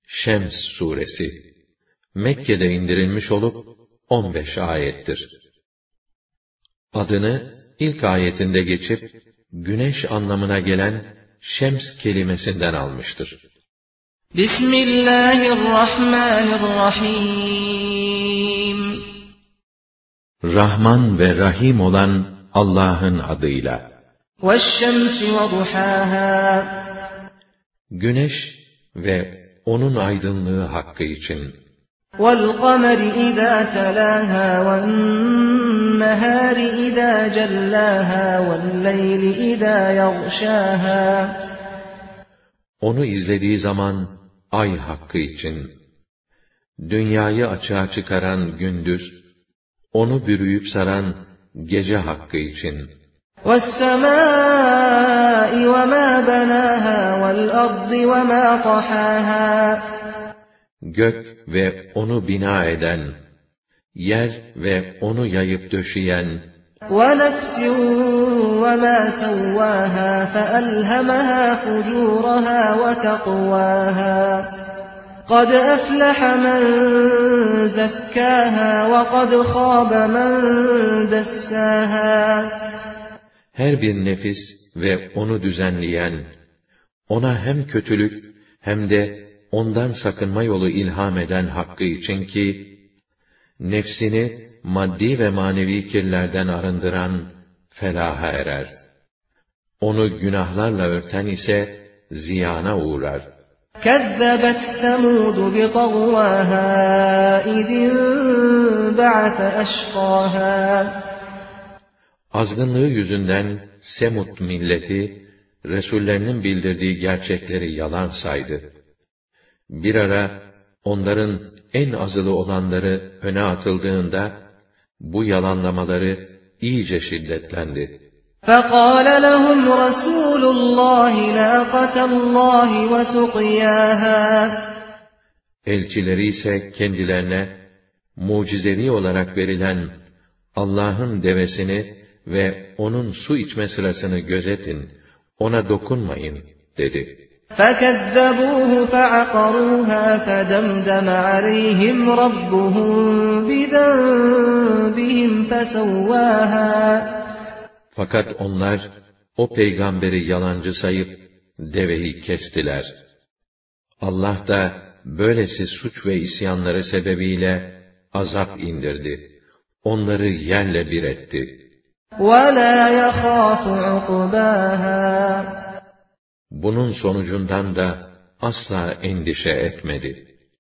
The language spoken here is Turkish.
Şems suresi Mekke'de indirilmiş olup 15 ayettir. Adını ilk ayetinde geçip güneş anlamına gelen şems kelimesinden almıştır. Bismillahirrahmanirrahim. Rahman ve Rahim olan Allah'ın adıyla. Veşşemsi ve duhâhâ. Güneş ve onun aydınlığı hakkı için. وَالْقَمَرِ إِذَا تَلَاهَا وَالنَّهَارِ إِذَا جَلَّاهَا وَاللَّيْلِ إِذَا يَغْشَاهَا. Onu izlediği zaman ay hakkı için, dünyayı açığa çıkaran gündüz, onu bürüyüp saran gece hakkı için. وَالسَّمَاءِ وَمَا بَنَاهَا وَالْأَرْضِ وَمَا طَحَاهَا. Gök ve onu bina eden, yer ve onu yayıp döşeyen, وَنَفْسٍ وَمَا سَوَّاهَا فَأَلْهَمَهَا فُجُورَهَا وَتَقْوَاهَا. قَدْ أَفْلَحَ مَنْ زَكَّاهَا وَقَدْ خَابَ مَنْ دَسَّاهَا. her bir nefis ve onu düzenleyen, ona hem kötülük hem de ondan sakınma yolu ilham eden hakkı için ki, nefsini maddi ve manevi kirlerden arındıran felaha erer. Onu günahlarla örten ise ziyana uğrar. كَذَّبَتْ ثَمُودُ بِطَغْوَاهَا إِذِ انبَعَثَ أَشْقَاهَا. Azgınlığı yüzünden Semud milleti, Resullerinin bildirdiği gerçekleri yalan saydı. Bir ara onların en azılı olanları öne atıldığında, bu yalanlamaları iyice şiddetlendi. فَقَالَ لَهُمْ رَسُولُ اللّٰهِ نَاقَةَ اللّٰهِ وَسُقْيَاهَا. Elçileri ise kendilerine mucizevi olarak verilen Allah'ın devesini ve onun su içme sırasını gözetin, ona dokunmayın dedi. فَكَذَّبُوهُ فَعَقَرُوهَا فَدَمْدَمَ عَلَيْهِمْ رَبُّهُمْ بِذَنبِهِمْ فَسَوَّاهَا. Fakat onlar o peygamberi yalancı sayıp deveyi kestiler. Allah da böylesi suç ve isyanları sebebiyle azap indirdi. Onları yerle bir etti. وَلَا يَخَافُ عُقْبَاهَا. Bunun sonucundan da asla endişe etmedi.